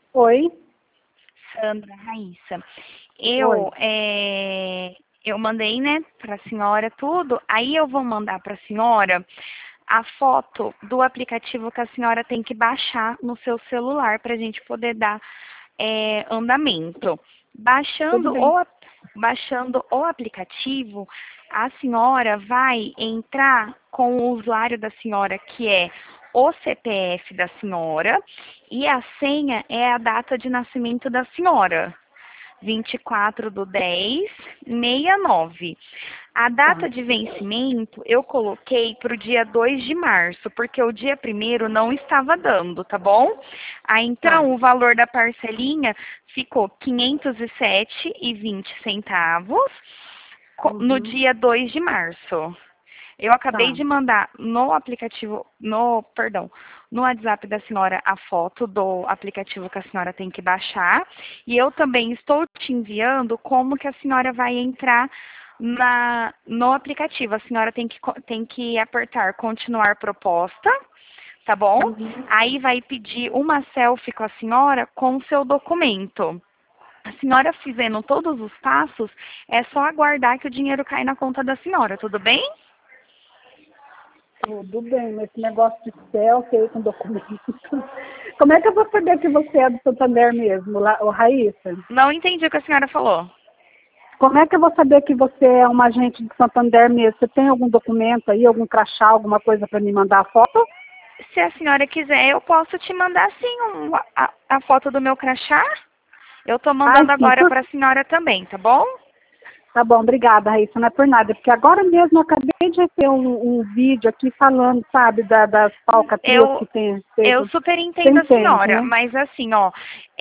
Oi, Sandra, Raíssa. oi. Eu mandei, né, para a senhora tudo. Aí eu vou mandar para a senhora a foto do aplicativo que a senhora tem que baixar no seu celular para a gente poder dar andamento. Tudo Baixando bem. baixando o aplicativo, a senhora vai entrar com o usuário da senhora, que é o CPF da senhora, e a senha é a data de nascimento da senhora. 24/10/69. A Tá. data de vencimento eu coloquei para o dia 2 de março, porque o dia primeiro não estava dando, tá bom? Aí Tá. então o valor da parcelinha ficou 507,20 no Uhum. dia 2 de março. Eu acabei Tá. de mandar no aplicativo, no WhatsApp da senhora a foto do aplicativo que a senhora tem que baixar. E eu também estou te enviando como que a senhora vai entrar no aplicativo. A senhora tem que apertar continuar proposta, tá bom? Uhum. Aí vai pedir uma selfie com a senhora com o seu documento. A senhora fazendo todos os passos, é só aguardar que o dinheiro cai na conta da senhora, tudo bem? Tudo bem, mas esse negócio de selfie aí com documento. Como é que eu vou saber que você é do Santander mesmo, ô Raíssa? Não entendi o que a senhora falou. Como é que eu vou saber que você é uma agente do Santander mesmo? Você tem algum documento aí, algum crachá, alguma coisa para me mandar a foto? Se a senhora quiser, eu posso te mandar sim a foto do meu crachá. Eu estou Ai, mandando sim, agora para a senhora também, tá bom? tá bom, obrigada, Raíssa, não é por nada, porque agora mesmo eu acabei de receber um vídeo aqui falando, sabe, das falcatruas Eu, que tem eu feito. super Você entendo a entende, senhora, né? mas assim, ó,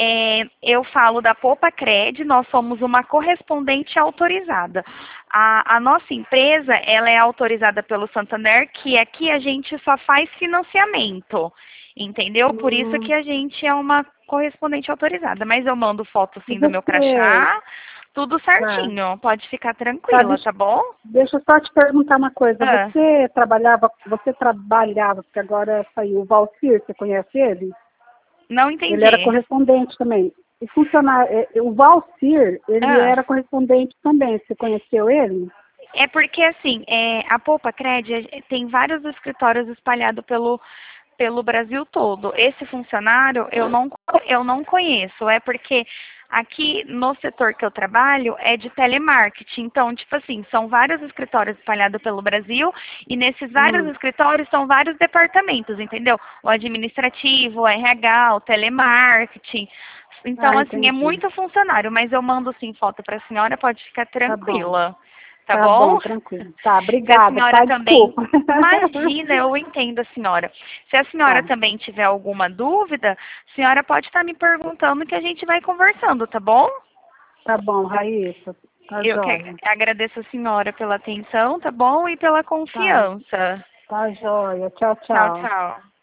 eu falo da Poupa Cred, nós somos uma correspondente autorizada. A nossa empresa, ela é autorizada pelo Santander, que aqui a gente só faz financiamento, entendeu? Por isso que Hum, a gente é uma correspondente autorizada. Mas eu mando foto e sim do meu você, crachá, tudo tá, certinho, pode ficar tá, tranquila, tá bom? deixa eu só te perguntar uma coisa. Ah, Você trabalhava, porque agora saiu o Valcir, você conhece ele? não Ele era entendi. correspondente também. E o Valcir, ele Ah. era correspondente também. Você conheceu ele? É porque, assim, a Poupa Cred tem vários escritórios espalhados pelo Brasil todo. Esse funcionário eu não conheço, é porque aqui no setor que eu trabalho é de telemarketing. Então, tipo assim, são vários escritórios espalhados pelo Brasil e nesses vários Hum. escritórios são vários departamentos, entendeu? O administrativo, o RH, o telemarketing. Ah, Então, assim, é entendi. muito funcionário, mas eu mando sim foto para a senhora, pode ficar Tá bom. tranquila. Tá Tá bom? bom, tranquilo. Tá, Se a obrigada, senhora tá? também. Desculpa. Imagina, eu entendo a senhora. Se a senhora Tá, também tiver alguma dúvida, a senhora pode estar me perguntando que a gente vai conversando, tá bom? tá bom, Raíssa. Tá Eu que joia. agradeço a senhora pela atenção, tá bom? E pela Tá, confiança. tá joia. Tchau, Tchau, tchau. tchau.